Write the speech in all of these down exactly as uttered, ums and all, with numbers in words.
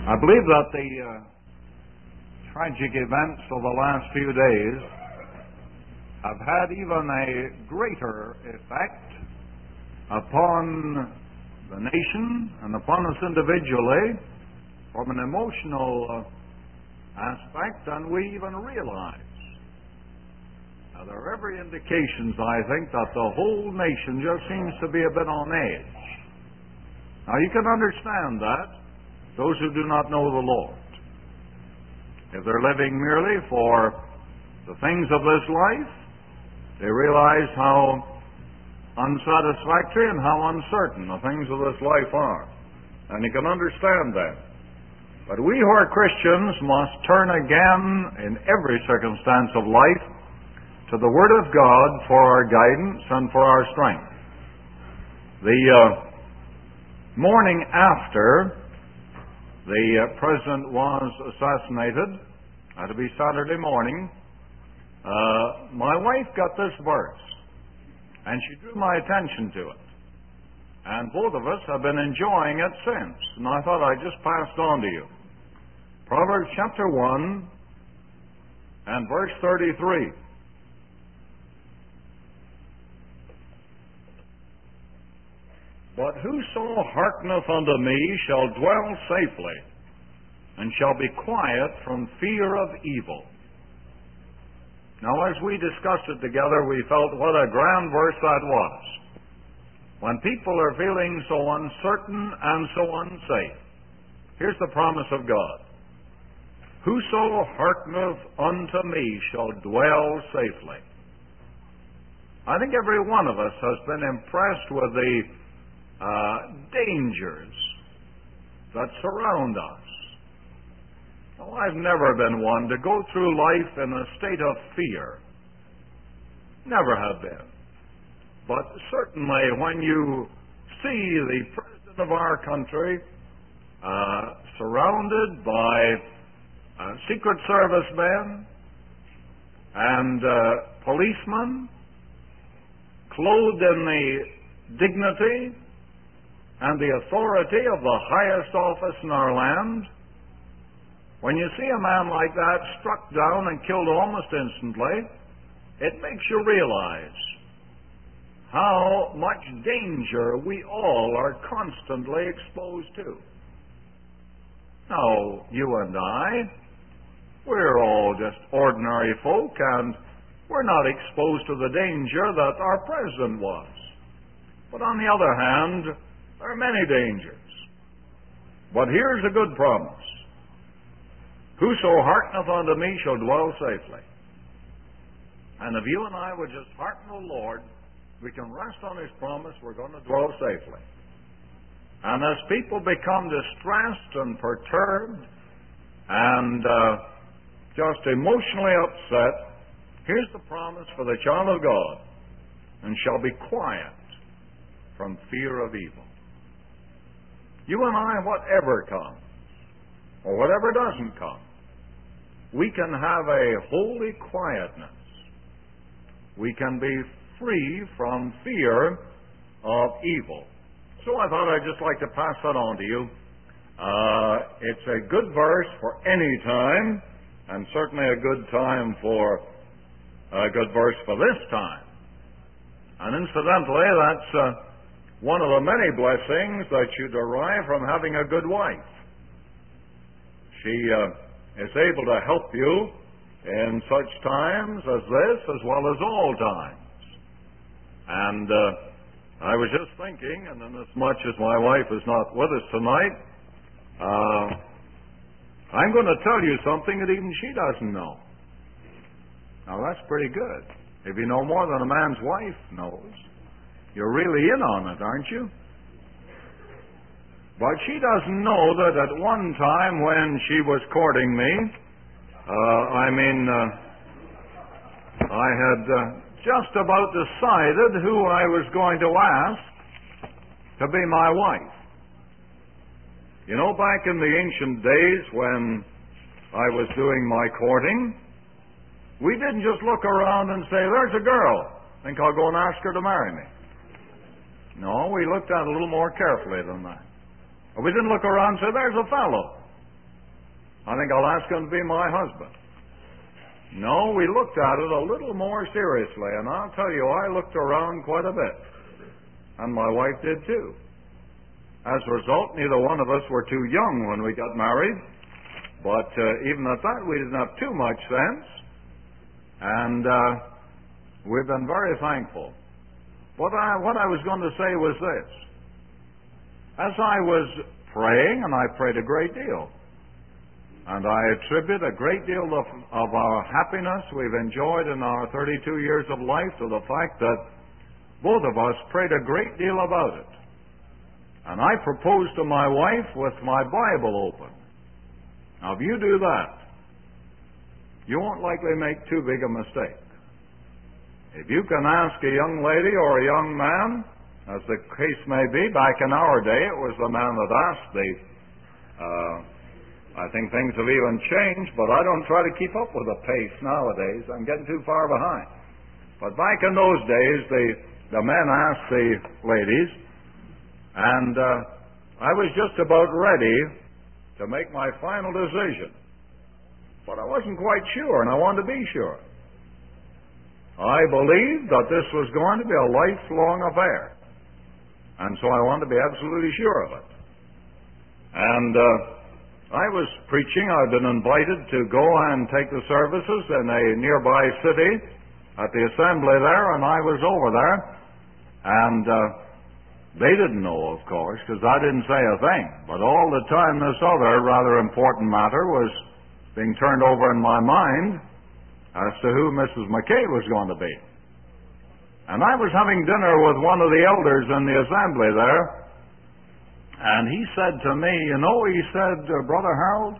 I believe that the uh, tragic events of the last few days have had even a greater effect upon the nation and upon us individually from an emotional uh, aspect than we even realize. Now, there are every indications, I think, that the whole nation just seems to be a bit on edge. Now, you can understand that, those who do not know the Lord. If they're living merely for the things of this life, they realize how unsatisfactory and how uncertain the things of this life are. And you can understand that. But we who are Christians must turn again in every circumstance of life to the Word of God for our guidance and for our strength. The uh, morning after the uh, President was assassinated, uh, to be Saturday morning, uh, my wife got this verse, and she drew my attention to it. And both of us have been enjoying it since, and I thought I'd just pass it on to you. Proverbs chapter one and verse thirty-three. But whoso hearkeneth unto me shall dwell safely, and shall be quiet from fear of evil. Now, as we discussed it together, we felt what a grand verse that was. When people are feeling so uncertain and so unsafe, here's the promise of God. Whoso hearkeneth unto me shall dwell safely. I think every one of us has been impressed with the uh, dangers that surround us. Well, I've never been one to go through life in a state of fear. Never have been. But certainly when you see the President of our country uh, surrounded by uh, Secret Service men and uh, policemen clothed in the dignity and the authority of the highest office in our land, when you see a man like that struck down and killed almost instantly, it makes you realize how much danger we all are constantly exposed to. Now, you and I, we're all just ordinary folk, and we're not exposed to the danger that our president was. But on the other hand, there are many dangers. But here's a good promise. Whoso hearkeneth unto me shall dwell safely. And if you and I would just hearken the Lord, we can rest on His promise we're going to dwell safely. And as people become distressed and perturbed and uh, just emotionally upset, here's the promise for the child of God, and shall be quiet from fear of evil. You and I, whatever comes, or whatever doesn't come, we can have a holy quietness. We can be free from fear of evil. So I thought I'd just like to pass that on to you. Uh, it's a good verse for any time, and certainly a good time for a good verse for this time. And incidentally, that's uh, one of the many blessings that you derive from having a good wife. She uh, is able to help you in such times as this, as well as all times. And uh, I was just thinking, and inasmuch as my wife is not with us tonight, uh, I'm going to tell you something that even she doesn't know. Now, that's pretty good. If you know more than a man's wife knows, you're really in on it, aren't you? But she doesn't know that at one time when she was courting me, uh, I mean, uh, I had uh, just about decided who I was going to ask to be my wife. You know, back in the ancient days when I was doing my courting, we didn't just look around and say, there's a girl, I think I'll go and ask her to marry me. No, we looked at it a little more carefully than that. We didn't look around and say, there's a fellow, I think I'll ask him to be my husband. No, we looked at it a little more seriously, and I'll tell you, I looked around quite a bit. And my wife did too. As a result, neither one of us were too young when we got married, but uh, even at that, we didn't have too much sense, and uh, we've been very thankful. What I, what I was going to say was this. As I was praying, and I prayed a great deal, and I attribute a great deal of, of our happiness we've enjoyed in our thirty-two years of life to the fact that both of us prayed a great deal about it. And I proposed to my wife with my Bible open. Now, if you do that, you won't likely make too big a mistake. If you can ask a young lady or a young man, as the case may be, back in our day, it was the man that asked the, uh, I think things have even changed, but I don't try to keep up with the pace nowadays. I'm getting too far behind. But back in those days, the, the men asked the ladies, and uh, I was just about ready to make my final decision. But I wasn't quite sure, and I wanted to be sure. I believed that this was going to be a lifelong affair. And so I wanted to be absolutely sure of it. And uh, I was preaching. I'd been invited to go and take the services in a nearby city at the assembly there, and I was over there. And uh, they didn't know, of course, because I didn't say a thing. But all the time this other rather important matter was being turned over in my mind as to who Missus McKay was going to be. And I was having dinner with one of the elders in the assembly there, and he said to me, you know, he said, uh, Brother Harold,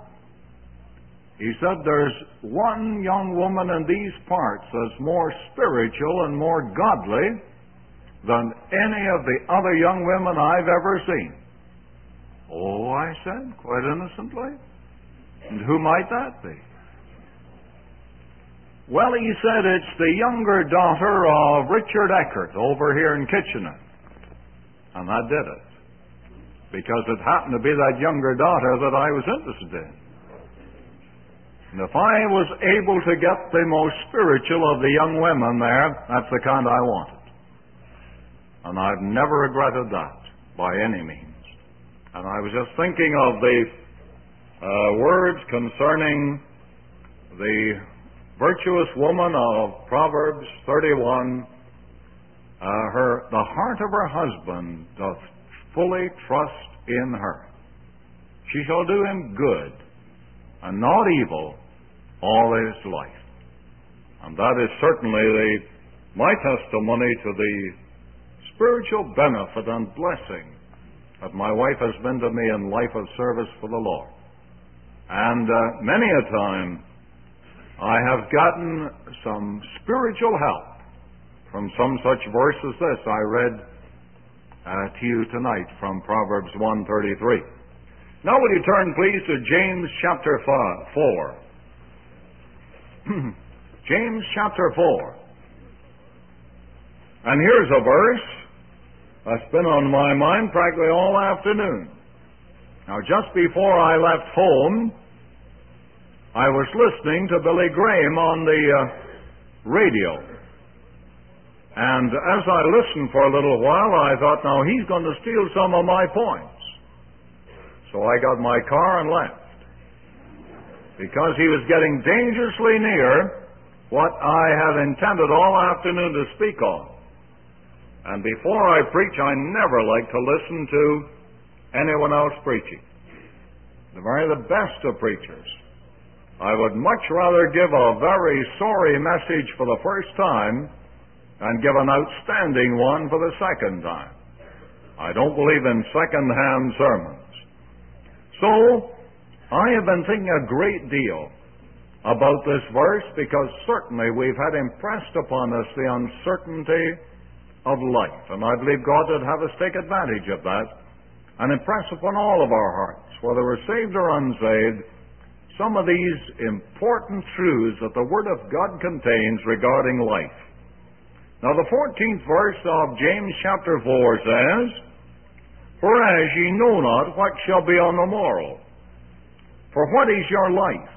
he said, there's one young woman in these parts that's more spiritual and more godly than any of the other young women I've ever seen. Oh, I said, quite innocently. And who might that be? Well, he said, it's the younger daughter of Richard Eckert over here in Kitchener. And I did it. Because it happened to be that younger daughter that I was interested in. And if I was able to get the most spiritual of the young women there, that's the kind I wanted. And I've never regretted that by any means. And I was just thinking of the uh, words concerning the virtuous woman of Proverbs thirty-one. Uh, her, the heart of her husband doth fully trust in her. She shall do him good and not evil all his life. And that is certainly the, my testimony to the spiritual benefit and blessing that my wife has been to me in life of service for the Lord. And uh, many a time I have gotten some spiritual help from some such verse as this I read uh, to you tonight from Proverbs one thirty-three. Now will you turn please to James chapter four. James chapter four. And here's a verse that's been on my mind practically all afternoon. Now just before I left home, I was listening to Billy Graham on the uh, radio. And as I listened for a little while, I thought, now he's going to steal some of my points. So I got my car and left. Because he was getting dangerously near what I had intended all afternoon to speak on. And before I preach, I never like to listen to anyone else preaching. The very the best of preachers. I would much rather give a very sorry message for the first time and give an outstanding one for the second time. I don't believe in second-hand sermons. So, I have been thinking a great deal about this verse because certainly we've had impressed upon us the uncertainty of life. And I believe God would have us take advantage of that and impress upon all of our hearts, whether we're saved or unsaved, some of these important truths that the Word of God contains regarding life. Now the fourteenth verse of James chapter four says, Whereas ye know not what shall be on the morrow, For what is your life?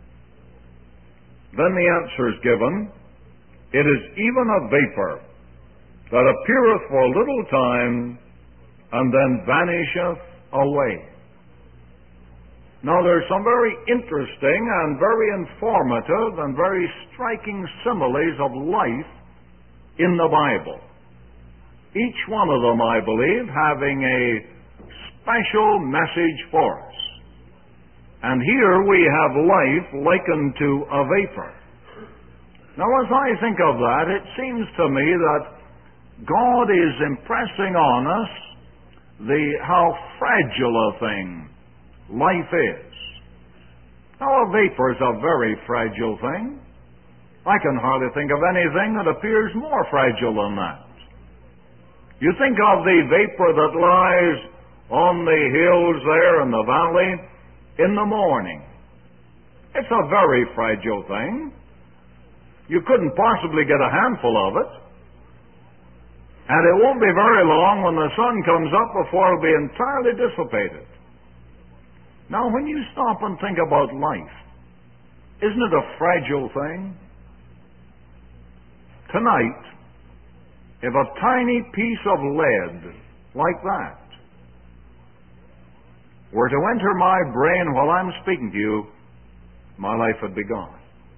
Then the answer is given, it is even a vapor that appeareth for a little time and then vanisheth away. Now there's some very interesting and very informative and very striking similes of life in the Bible. Each one of them, I believe, having a special message for us. And here we have life likened to a vapor. Now as I think of that, it seems to me that God is impressing on us the how fragile a thing life is. Now a vapor is a very fragile thing. I can hardly think of anything that appears more fragile than that. You think of the vapor that lies on the hills there in the valley in the morning. It's a very fragile thing. You couldn't possibly get a handful of it. And it won't be very long when the sun comes up before it'll be entirely dissipated. Now, when you stop and think about life, isn't it a fragile thing? Tonight, if a tiny piece of lead like that were to enter my brain while I'm speaking to you, my life would be gone.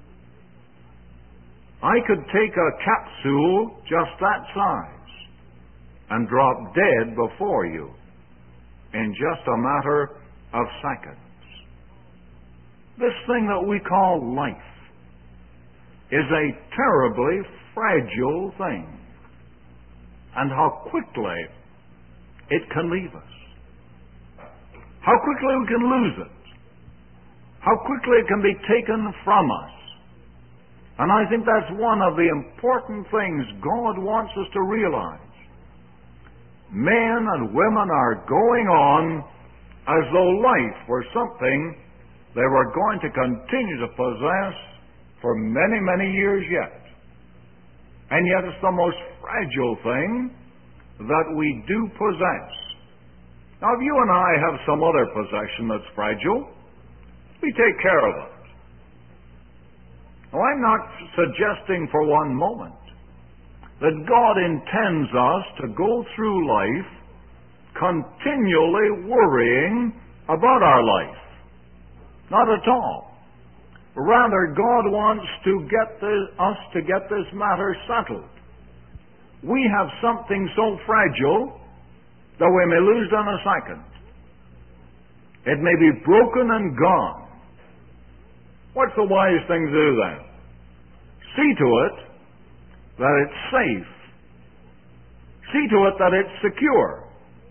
I could take a capsule just that size and drop dead before you in just a matter of seconds. This thing that we call life is a terribly fragile thing. And how quickly it can leave us. How quickly we can lose it. How quickly it can be taken from us. And I think that's one of the important things God wants us to realize. Men and women are going on as though life were something they were going to continue to possess for many, many years yet. And yet it's the most fragile thing that we do possess. Now, if you and I have some other possession that's fragile, we take care of it. Now, I'm not suggesting for one moment that God intends us to go through life continually worrying about our life. Not at all. Rather, God wants to get this, us to get this matter settled. We have something so fragile that we may lose it in a second. It may be broken and gone. What's the wise thing to do then? See to it that it's safe. See to it that it's secure.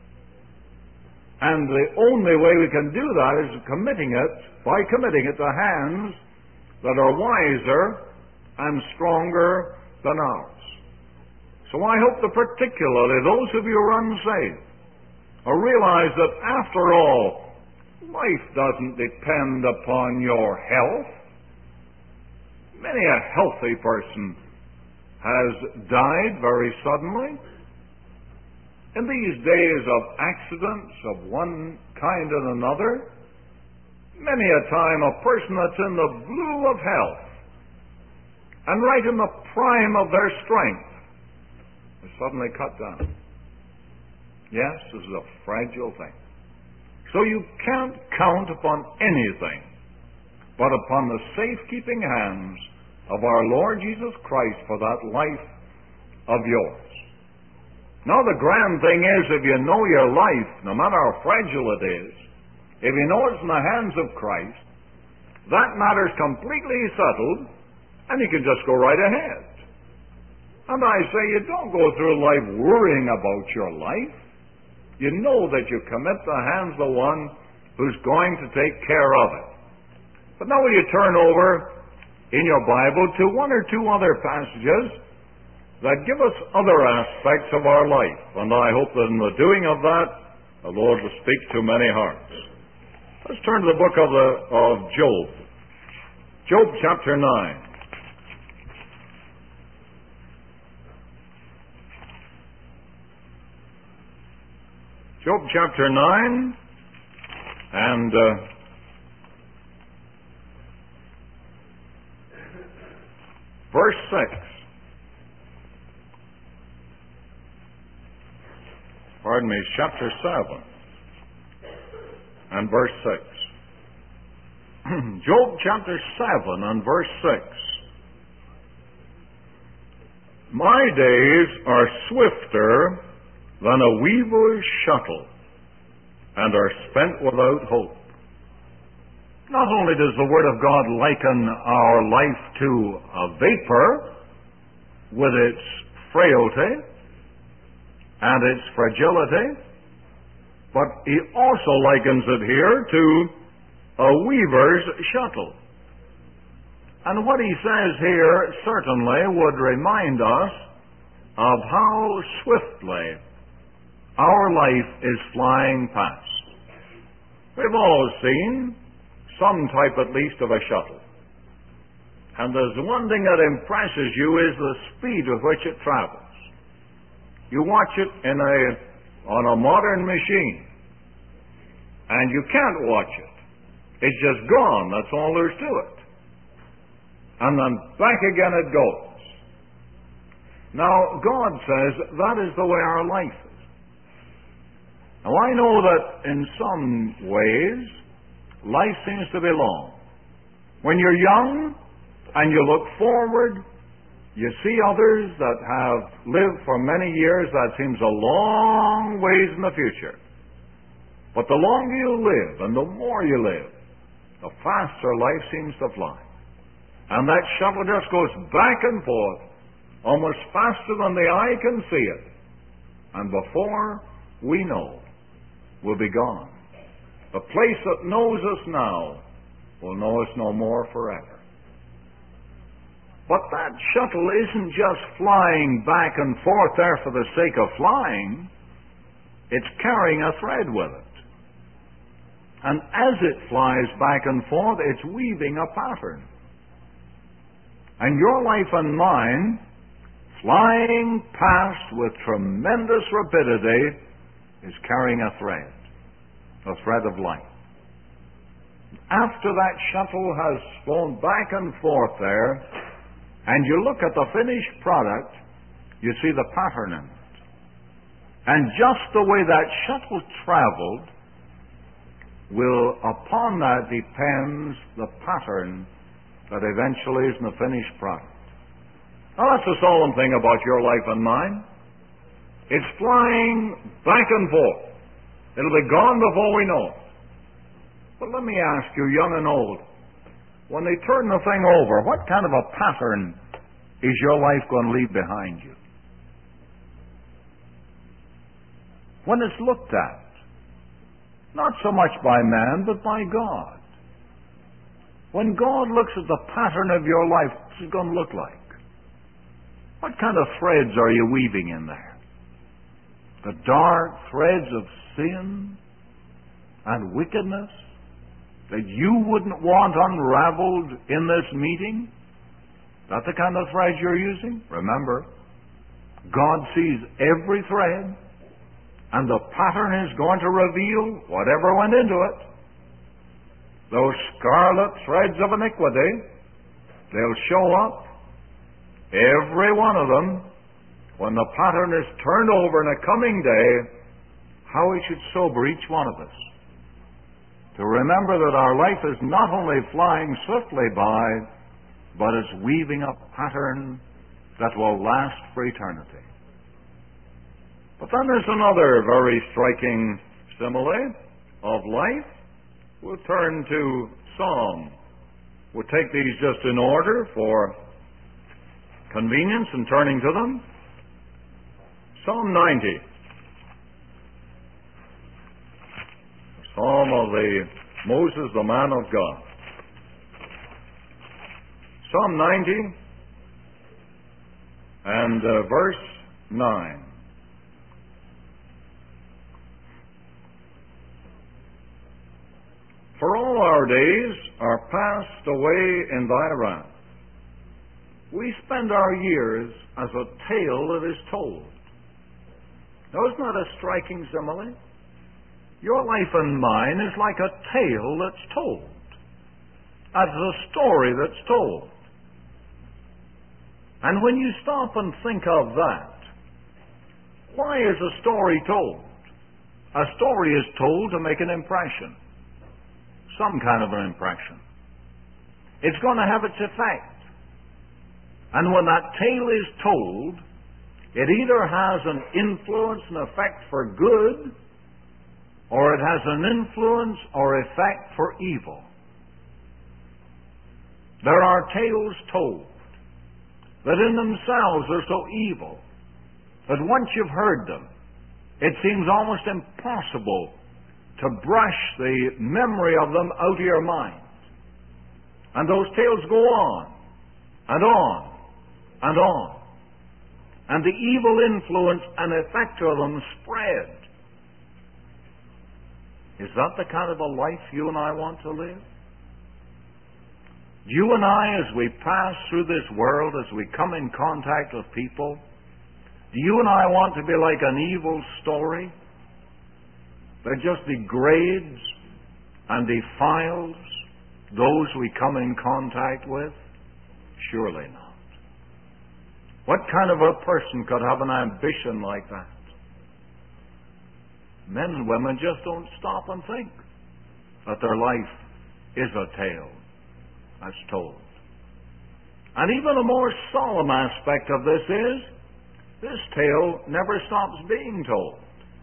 And the only way we can do that is committing it, by committing it to hands that are wiser and stronger than ours. So I hope that particularly those of you who are unsaved will realize that after all, life doesn't depend upon your health. Many a healthy person has died very suddenly. In these days of accidents of one kind and another, many a time a person that's in the blue of health and right in the prime of their strength is suddenly cut down. Yes, this is a fragile thing. So you can't count upon anything but upon the safekeeping hands of our Lord Jesus Christ for that life of yours. Now the grand thing is, if you know your life, no matter how fragile it is, if you know it's in the hands of Christ, that matter's completely settled, and you can just go right ahead. And I say, you don't go through life worrying about your life. You know that you commit the hands of the one who's going to take care of it. But now will you turn over in your Bible to one or two other passages that give us other aspects of our life. And I hope that in the doing of that, the Lord will speak to many hearts. Let's turn to the book of, the, of Job. Job chapter nine. Job chapter nine, and uh, verse six. Pardon me, chapter seven and verse six. Job chapter seven and verse six. My days are swifter than a weaver's shuttle, and are spent without hope. Not only does the Word of God liken our life to a vapor with its frailty and its fragility, but he also likens it here to a weaver's shuttle. And what he says here certainly would remind us of how swiftly our life is flying past. We've all seen some type at least of a shuttle. And there's one thing that impresses you is the speed with which it travels. You watch it in a on a modern machine, and you can't watch it. It's just gone. That's all there's to it. And then back again it goes. Now, God says that is the way our life is. Now, I know that in some ways, life seems to be long. When you're young and you look forward, you see others that have lived for many years, that seems a long ways in the future. But the longer you live and the more you live, the faster life seems to fly. And that shuttle just goes back and forth, almost faster than the eye can see it. And before we know, we'll be gone. The place that knows us now will know us no more forever. But that shuttle isn't just flying back and forth there for the sake of flying. It's carrying a thread with it. And as it flies back and forth, it's weaving a pattern. And your life and mine, flying past with tremendous rapidity, is carrying a thread, a thread of life. After that shuttle has flown back and forth there, and you look at the finished product, you see the pattern in it. And just the way that shuttle traveled, will, upon that depends the pattern that eventually is in the finished product. Now that's the solemn thing about your life and mine. It's flying back and forth. It'll be gone before we know it. But let me ask you, young and old, when they turn the thing over, what kind of a pattern is your life going to leave behind you? When it's looked at, not so much by man, but by God. When God looks at the pattern of your life, what's it going to look like? What kind of threads are you weaving in there? The dark threads of sin and wickedness that you wouldn't want unraveled in this meeting? That the kind of thread you're using? Remember, God sees every thread, and the pattern is going to reveal whatever went into it. Those scarlet threads of iniquity, they'll show up, every one of them, when the pattern is turned over in a coming day, how it should sober each one of us. To remember that our life is not only flying swiftly by, but it's weaving a pattern that will last for eternity. But then there's another very striking simile of life. We'll turn to Psalm. We'll take these just in order for convenience in turning to them. Psalm ninety. Psalm of the Moses, the man of God. Psalm ninety and uh, verse nine. For all our days are passed away in thy wrath. We spend our years as a tale that is told. Now, isn't that a striking simile? Your life and mine is like a tale that's told. As a story that's told. And when you stop and think of that, why is a story told? A story is told to make an impression, some kind of an impression. It's going to have its effect. And when that tale is told, it either has an influence and effect for good, or it has an influence or effect for evil. There are tales told that in themselves are so evil that once you've heard them, it seems almost impossible to brush the memory of them out of your mind. And those tales go on and on and on. And the evil influence and effect of them spread. Is that the kind of a life you and I want to live? You and I, as we pass through this world, as we come in contact with people, do you and I want to be like an evil story that just degrades and defiles those we come in contact with? Surely not. What kind of a person could have an ambition like that? Men and women just don't stop and think that their life is a tale that's told. And even a more solemn aspect of this is, this tale never stops being told.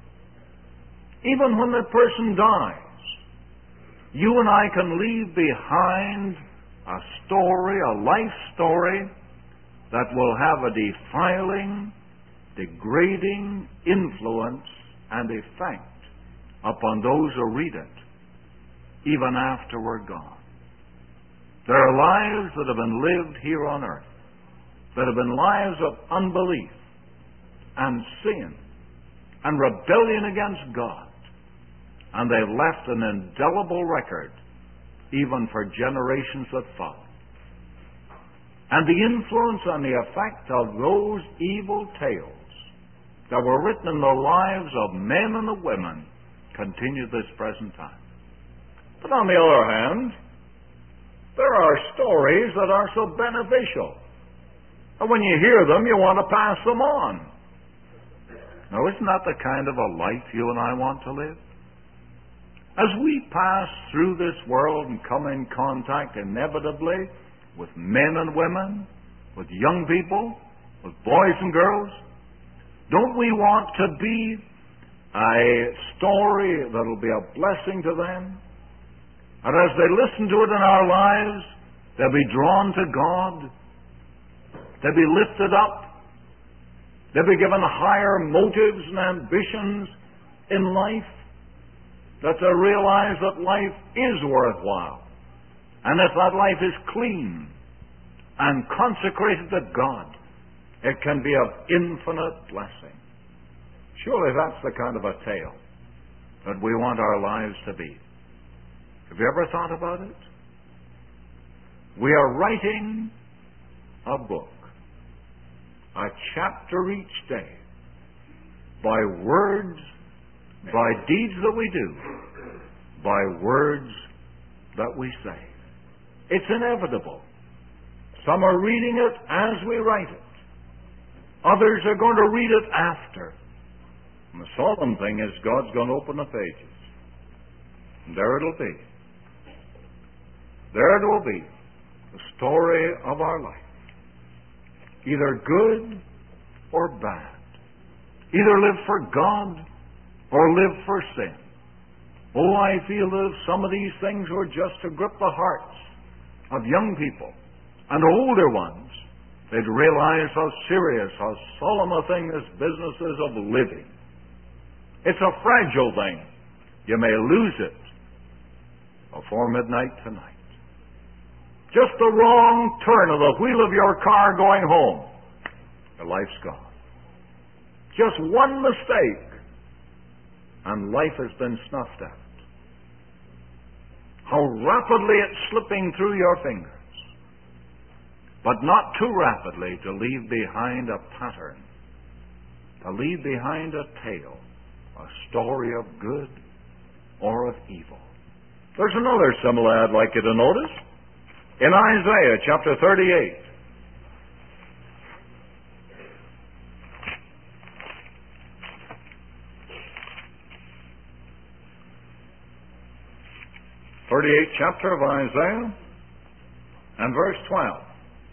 Even when the person dies, you and I can leave behind a story, a life story, that will have a defiling, degrading influence and effect upon those who read it, even after we're gone. There are lives that have been lived here on earth that have been lives of unbelief and sin and rebellion against God, and they've left an indelible record even for generations that follow. And the influence and the effect of those evil tales that were written in the lives of men and of women continue this present time. But on the other hand, there are stories that are so beneficial. And when you hear them, you want to pass them on. Now, isn't that the kind of a life you and I want to live? As we pass through this world and come in contact inevitably with men and women, with young people, with boys and girls, don't we want to be a story that'll be a blessing to them? And as they listen to it in our lives, they'll be drawn to God, they'll be lifted up, they'll be given higher motives and ambitions in life, that they realize that life is worthwhile. And if that life is clean and consecrated to God, it can be of infinite blessing. Surely that's the kind of a tale that we want our lives to be. Have you ever thought about it? We are writing a book, a chapter each day, by words, by deeds that we do, by words that we say. It's inevitable. Some are reading it as we write it. Others are going to read it after. And the solemn thing is God's going to open the pages. And there it'll be. There it will be. The story of our life. Either good or bad. Either live for God or live for sin. Oh, I feel that if some of these things were just to grip the hearts of young people and older ones, they'd realize how serious, how solemn a thing this business is of living. It's a fragile thing. You may lose it before midnight tonight. Just the wrong turn of the wheel of your car going home, your life's gone. Just one mistake, and life has been snuffed out. How rapidly it's slipping through your fingers, but not too rapidly to leave behind a pattern, to leave behind a tale, a story of good or of evil. There's another simile I'd like you to notice. In Isaiah chapter thirty-eight, thirty-eighth chapter of Isaiah and verse twelve.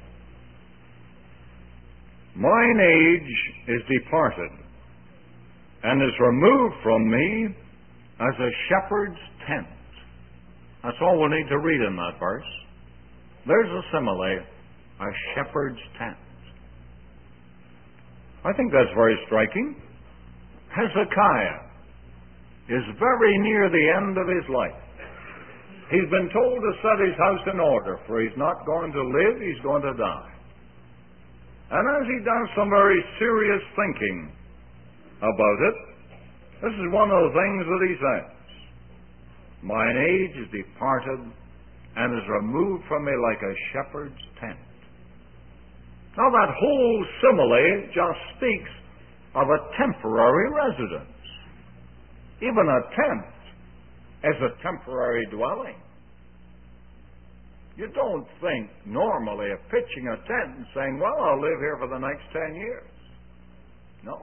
Mine age is departed, and is removed from me as a shepherd's tent. That's all we need to read in that verse. There's a simile, a shepherd's tent. I think that's very striking. Hezekiah is very near the end of his life. He's been told to set his house in order, for he's not going to live, he's going to die. And as he does some very serious thinking about it, this is one of the things that he says. Mine age is departed, and is removed from me like a shepherd's tent. Now that whole simile just speaks of a temporary residence. Even a tent is a temporary dwelling. You don't think normally of pitching a tent and saying, well, I'll live here for the next ten years. No.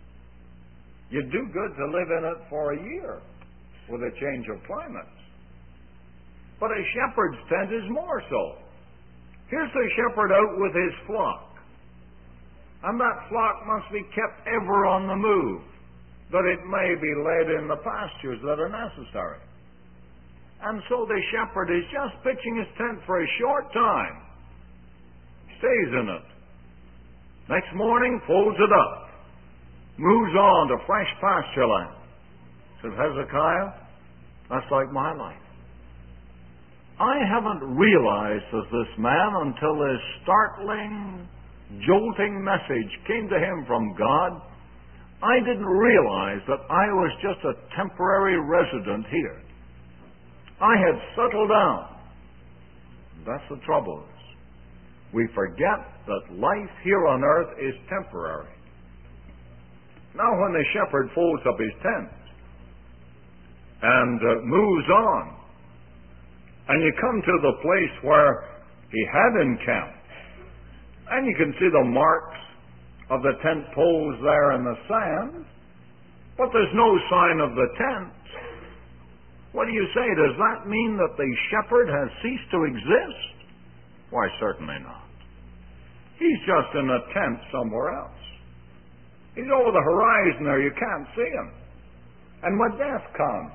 You'd do good to live in it for a year with a change of climate. But a shepherd's tent is more so. Here's the shepherd out with his flock. And that flock must be kept ever on the move, that it may be led in the pastures that are necessary. And so the shepherd is just pitching his tent for a short time. Stays in it. Next morning, folds it up. Moves on to fresh pasture land. Says Hezekiah, that's like my life. I haven't realized as this man until this startling, jolting message came to him from God. I didn't realize that I was just a temporary resident here. I had settled down. That's the trouble. We forget that life here on earth is temporary. Now when the shepherd folds up his tent and uh, moves on, and you come to the place where he had encamped, and you can see the marks of the tent poles there in the sand, but there's no sign of the tent. What do you say? Does that mean that the shepherd has ceased to exist? Why, certainly not. He's just in a tent somewhere else. He's over the horizon there. You can't see him. And when death comes,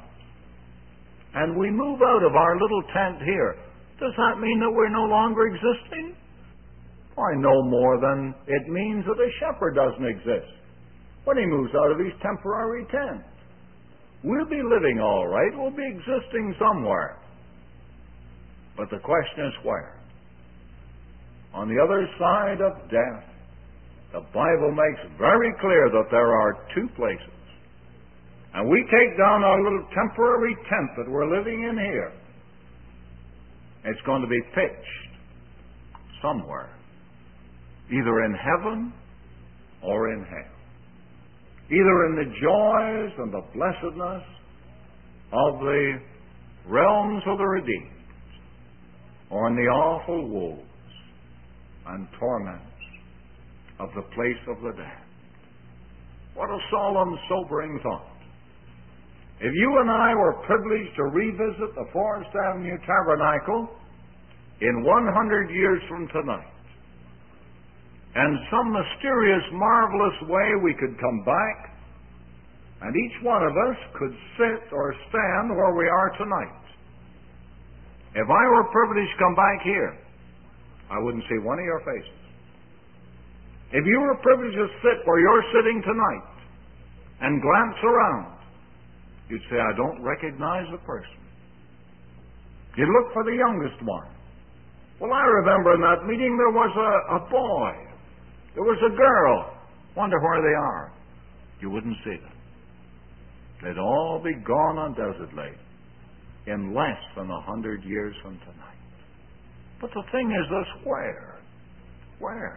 and we move out of our little tent here, does that mean that we're no longer existing? Why, no more than it means that a shepherd doesn't exist when he moves out of his temporary tent. We'll be living all right. We'll be existing somewhere. But the question is where? On the other side of death, the Bible makes very clear that there are two places. And we take down our little temporary tent that we're living in here. It's going to be pitched somewhere, either in heaven or in hell. Either in the joys and the blessedness of the realms of the redeemed, or in the awful woes and torments of the place of the dead. What a solemn, sobering thought. If you and I were privileged to revisit the Forest Avenue Tabernacle in one hundred years from tonight, and some mysterious, marvelous way we could come back, and each one of us could sit or stand where we are tonight. If I were privileged to come back here, I wouldn't see one of your faces. If you were privileged to sit where you're sitting tonight and glance around, you'd say, I don't recognize the person. You'd look for the youngest one. Well, I remember in that meeting there was a, a boy. There was a girl. Wonder where they are. You wouldn't see them. They'd all be gone on desert lake in less than a hundred years from tonight. But the thing is this, where? Where?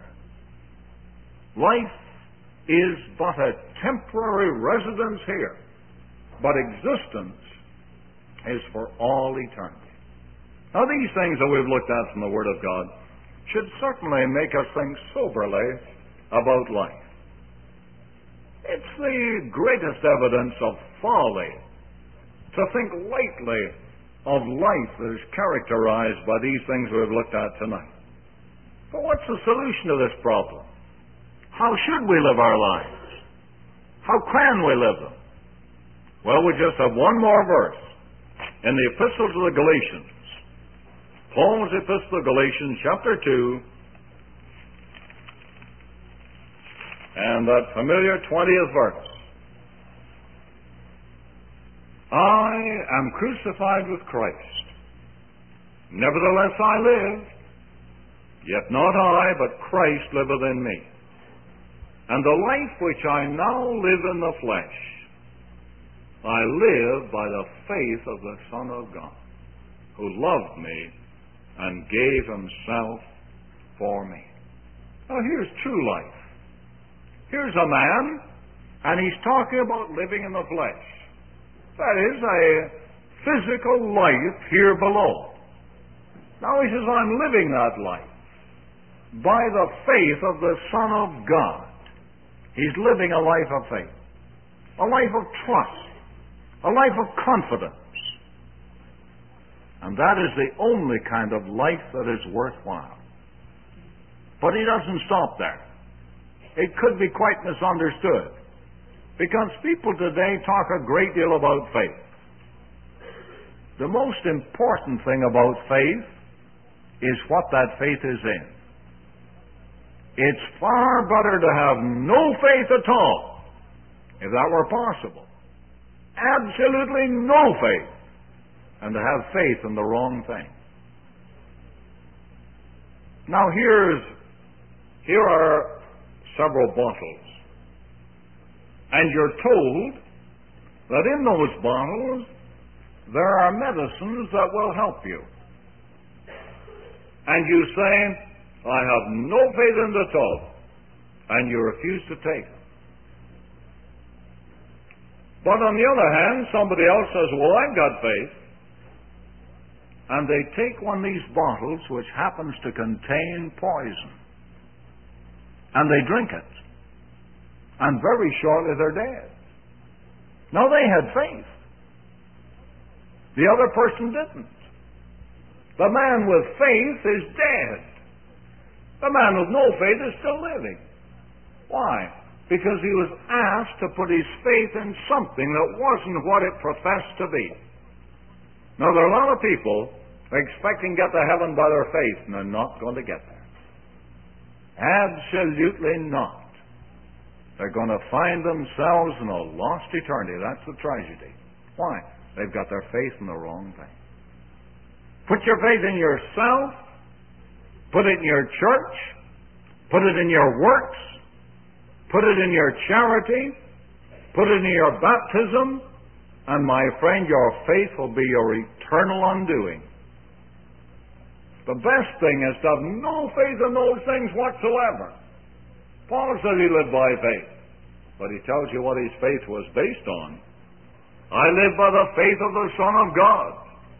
Life is but a temporary residence here, but existence is for all eternity. Now these things that we've looked at from the Word of God should certainly make us think soberly about life. It's the greatest evidence of folly to think lightly of life that is characterized by these things we've looked at tonight. But what's the solution to this problem? How should we live our lives? How can we live them? Well, we just have one more verse in the Epistle to the Galatians. Paul's Epistle to Galatians, chapter two, and that familiar twentieth verse. I am crucified with Christ. Nevertheless I live, yet not I, but Christ liveth in me. And the life which I now live in the flesh, I live by the faith of the Son of God, who loved me and gave himself for me. Now here's true life. Here's a man, and he's talking about living in the flesh. That is a physical life here below. Now he says, I'm living that life by the faith of the Son of God. He's living a life of faith, a life of trust, a life of confidence. And that is the only kind of life that is worthwhile. But he doesn't stop there. It could be quite misunderstood, because people today talk a great deal about faith. The most important thing about faith is what that faith is in. It's far better to have no faith at all, if that were possible. Absolutely no faith, and to have faith in the wrong thing. Now here's, here are several bottles. And you're told that in those bottles there are medicines that will help you. And you say, I have no faith in it at all, and you refuse to take it. But on the other hand, somebody else says, well, I've got faith. And they take one of these bottles which happens to contain poison, and they drink it. And very shortly they're dead. Now they had faith. The other person didn't. The man with faith is dead. The man with no faith is still living. Why? Because he was asked to put his faith in something that wasn't what it professed to be. Now there are a lot of people expecting to get to heaven by their faith, and they're not going to get there. Absolutely not. They're going to find themselves in a lost eternity. That's the tragedy. Why? They've got their faith in the wrong thing. Put your faith in yourself. Put it in your church. Put it in your works. Put it in your charity. Put it in your baptism. And my friend, your faith will be your eternal undoing. The best thing is to have no faith in those things whatsoever. Paul says he lived by faith, but he tells you what his faith was based on. I live by the faith of the Son of God.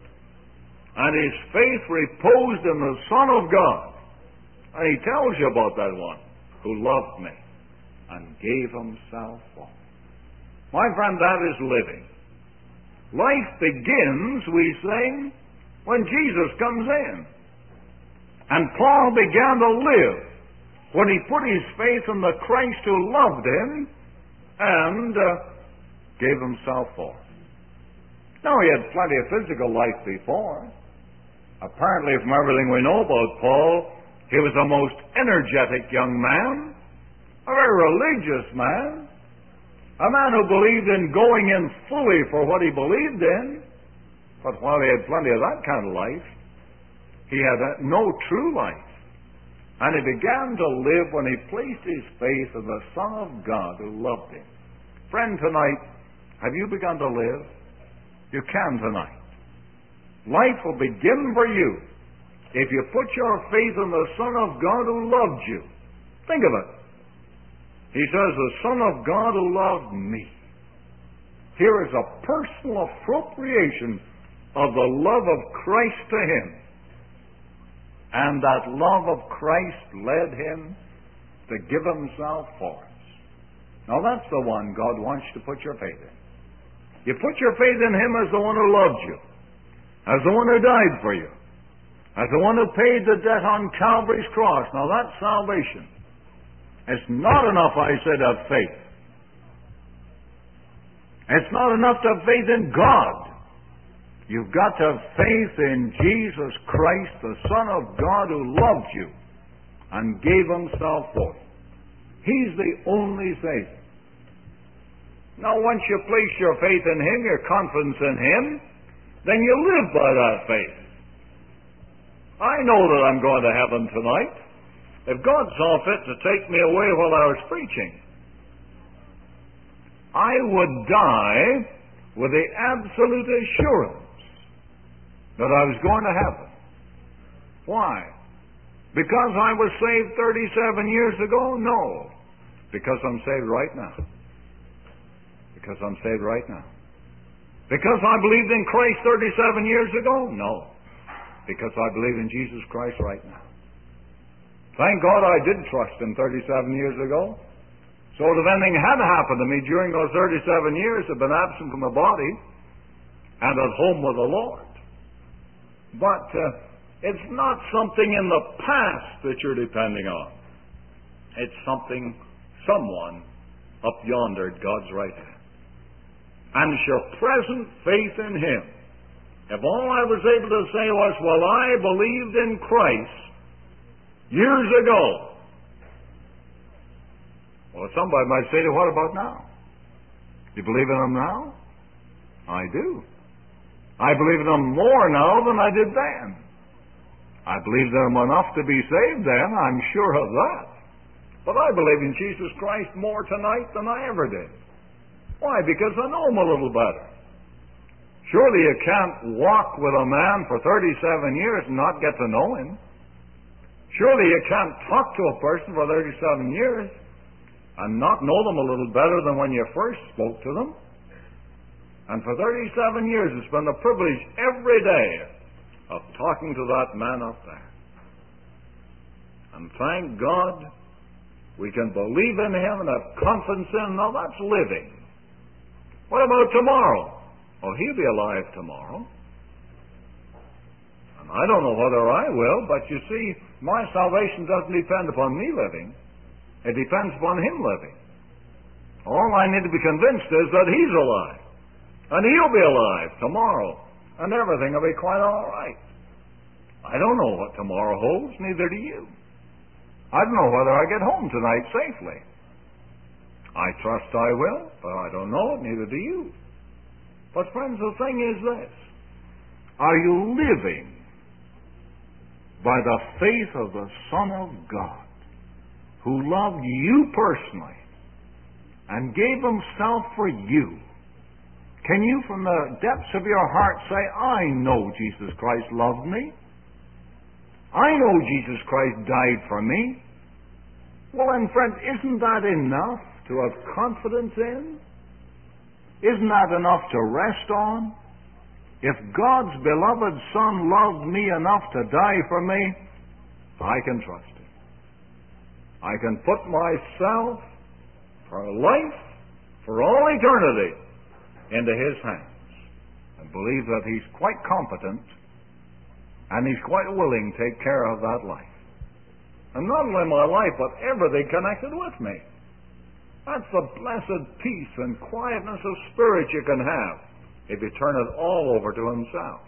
And his faith reposed in the Son of God. And he tells you about that one who loved me and gave himself for me. My friend, that is living. Life begins, we sing, when Jesus comes in. And Paul began to live when he put his faith in the Christ who loved him and uh, gave himself for him. Now, he had plenty of physical life before. Apparently, from everything we know about Paul, he was a most energetic young man, a very religious man, a man who believed in going in fully for what he believed in. But while he had plenty of that kind of life, he had no true life. And he began to live when he placed his faith in the Son of God who loved him. Friend, tonight, have you begun to live? You can tonight. Life will begin for you if you put your faith in the Son of God who loved you. Think of it. He says, the Son of God who loved me. Here is a personal appropriation of the love of Christ to him. And that love of Christ led him to give himself for us. Now that's the one God wants you to put your faith in. You put your faith in him as the one who loved you. as the one who died for you, as the one who paid the debt on Calvary's cross. Now that's salvation. It's not enough, I said, to have faith. It's not enough to have faith in God. You've got to have faith in Jesus Christ, the Son of God, who loved you and gave himself for you. He's the only Savior. Now, once you place your faith in him, your confidence in him, then you live by that faith. I know that I'm going to heaven tonight. If God saw fit to take me away while I was preaching, I would die with the absolute assurance that I was going to heaven. Why? Because I was saved thirty-seven years ago? No. Because I'm saved right now. Because I'm saved right now. Because I believed in Christ thirty-seven years ago? No. Because I believe in Jesus Christ right now. Thank God I did trust him thirty-seven years ago. So if anything had happened to me during those thirty-seven years, I've been absent from the body and at home with the Lord. But uh, it's not something in the past that you're depending on. It's something, someone up yonder at God's right hand. And it's your present faith in him. If all I was able to say was, well, I believed in Christ years ago. Well, somebody might say to you, what about now? Do you believe in him now? I do. I believe in him more now than I did then. I believed in him enough to be saved then, I'm sure of that. But I believe in Jesus Christ more tonight than I ever did. Why? Because I know him a little better. Surely you can't walk with a man for thirty-seven years and not get to know him. Surely you can't talk to a person for thirty-seven years and not know them a little better than when you first spoke to them. And for thirty-seven years it's been the privilege every day of talking to that man up there. And thank God we can believe in him and have confidence in him. Now that's living. What about tomorrow? Oh, he'll be alive tomorrow. And I don't know whether I will, but you see, my salvation doesn't depend upon me living. It depends upon him living. All I need to be convinced is that he's alive. And he'll be alive tomorrow. And everything will be quite all right. I don't know what tomorrow holds, neither do you. I don't know whether I get home tonight safely. I trust I will, but I don't know it, neither do you. But friends, the thing is this. Are you living by the faith of the Son of God, who loved you personally and gave himself for you? Can you from the depths of your heart say, I know Jesus Christ loved me. I know Jesus Christ died for me. Well then, friend, isn't that enough to have confidence in? Isn't that enough to rest on? If God's beloved Son loved me enough to die for me, I can trust him. I can put myself for life, for all eternity, into his hands and believe that he's quite competent and he's quite willing to take care of that life. And not only my life, but everything connected with me. That's the blessed peace and quietness of spirit you can have if you turn it all over to himself.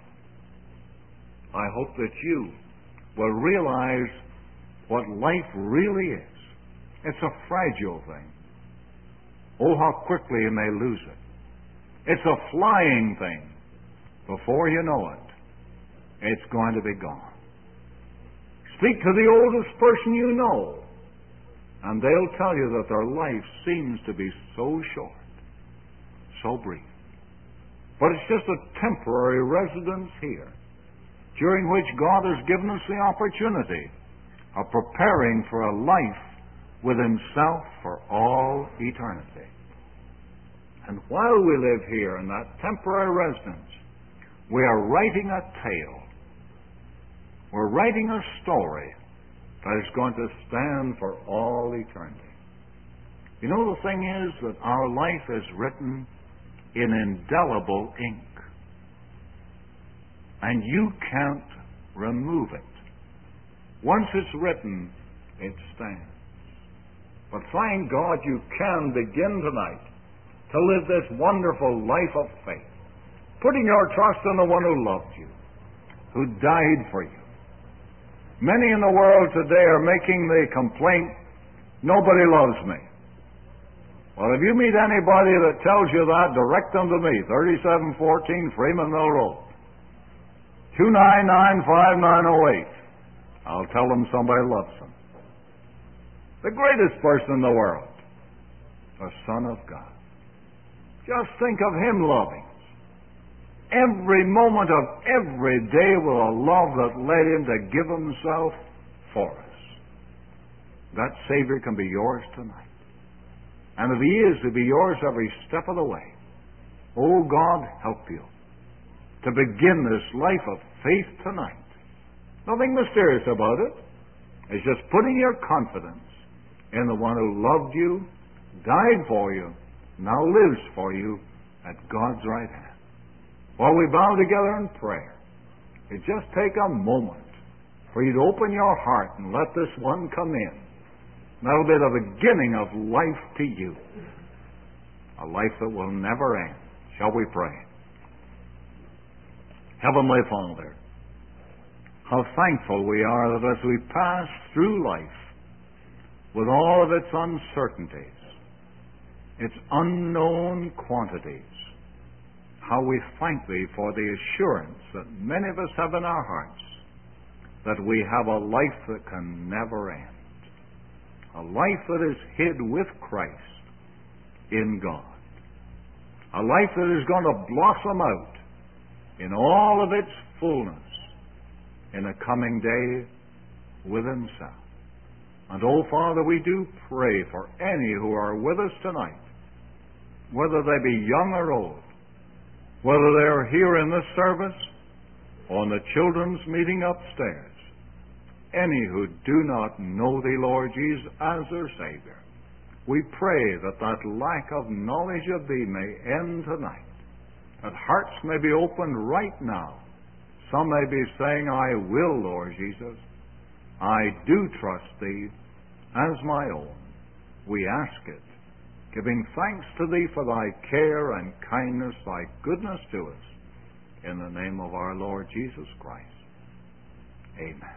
I hope that you will realize what life really is. It's a fragile thing. Oh, how quickly you may lose it. It's a flying thing. Before you know it, it's going to be gone. Speak to the oldest person you know, and they'll tell you that their life seems to be so short, so brief. But it's just a temporary residence here, during which God has given us the opportunity of preparing for a life with himself for all eternity. And while we live here in that temporary residence, we are writing a tale. We're writing a story that is going to stand for all eternity. You know, the thing is that our life is written in indelible ink. and you can't remove it. Once it's written, it stands. But thank God you can begin tonight to live this wonderful life of faith, putting your trust in the one who loved you, who died for you. Many in the world today are making the complaint, nobody loves me. Well, if you meet anybody that tells you that, direct them to me, thirty-seven fourteen Freeman Mill Road, two nine nine, five nine oh eight. I'll tell them somebody loves them. The greatest person in the world, the Son of God. Just think of Him loving us. Every moment of every day with a love that led Him to give Himself for us. That Savior can be yours tonight. And if He is, to be yours every step of the way. Oh, God, help you to begin this life of faith tonight. Nothing mysterious about it. It's just putting your confidence in the one who loved you, died for you, now lives for you at God's right hand. While we bow together in prayer, it just take a moment for you to open your heart and let this one come in. That'll be the beginning of life to you. A life that will never end. Shall we pray? Heavenly Father, how thankful we are that as we pass through life with all of its uncertainties, its unknown quantities, how we thank Thee for the assurance that many of us have in our hearts that we have a life that can never end. A life that is hid with Christ in God. A life that is going to blossom out in all of its fullness in a coming day with Himself. And oh, Father, we do pray for any who are with us tonight, whether they be young or old, whether they are here in this service or in the children's meeting upstairs, any who do not know Thee, Lord Jesus, as their Savior. We pray that that lack of knowledge of Thee may end tonight, that hearts may be opened right now. Some may be saying, I will, Lord Jesus. I do trust Thee as my own. We ask it, giving thanks to Thee for Thy care and kindness, Thy goodness to us, in the name of our Lord Jesus Christ. Amen.